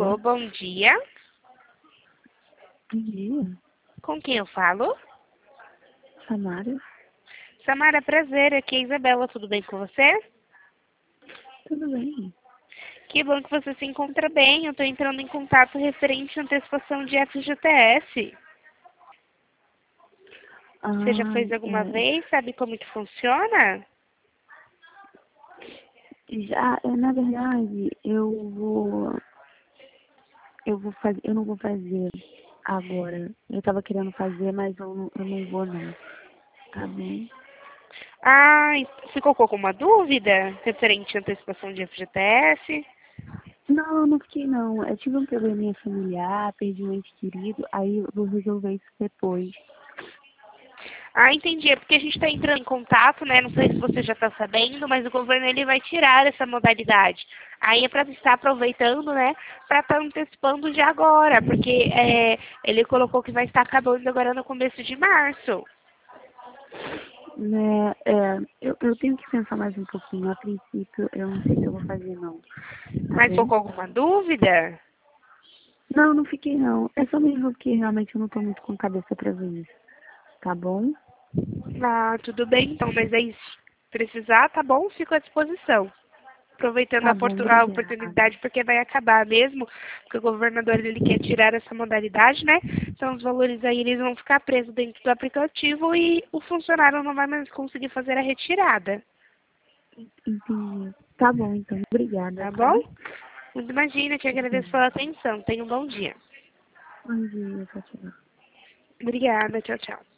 Alô, bom dia. Bom dia. Com quem eu falo? Samara? Samara, prazer. Aqui é a Isabela. Tudo bem com você? Tudo bem? Que bom que você se encontra bem. Eu estou entrando em contato referente à antecipação de FGTS. Você já fez alguma vez? Sabe como que funciona? Na verdade, eu não vou fazer agora. Eu tava querendo fazer, mas eu não vou não. Tá bom? Ah, ficou com alguma dúvida referente à antecipação de FGTS? Não, não fiquei não. Eu tive um probleminha familiar, perdi um ente querido, aí eu vou resolver isso depois. Ah, entendi. É porque a gente está entrando em contato, né? Não sei se você já está sabendo, mas o governo ele vai tirar essa modalidade. Aí é para estar aproveitando, né? Para estar antecipando de agora, porque ele colocou que vai estar acabando agora no começo de março. Né, eu tenho que pensar mais um pouquinho. A princípio, eu não sei se eu vou fazer não. Tá Mas ficou bem? com alguma dúvida? Não, não fiquei não. É só mesmo que realmente eu não tô muito com cabeça pra ver isso. Tá bom? Ah, tudo bem então, mas aí se precisar, tá bom, fico à disposição. Aproveitando Tá bom, a obrigada. oportunidade, porque vai acabar mesmo, porque o governador ele quer tirar essa modalidade, né? Então os valores aí eles vão ficar presos dentro do aplicativo e o funcionário não vai mais conseguir fazer a retirada, Entendi. Tá bom, então. Obrigada, tá bom? tá? Imagina, te agradeço pela atenção. Tenha um bom dia. Bom dia, tchau, tchau. Obrigada, tchau, tchau.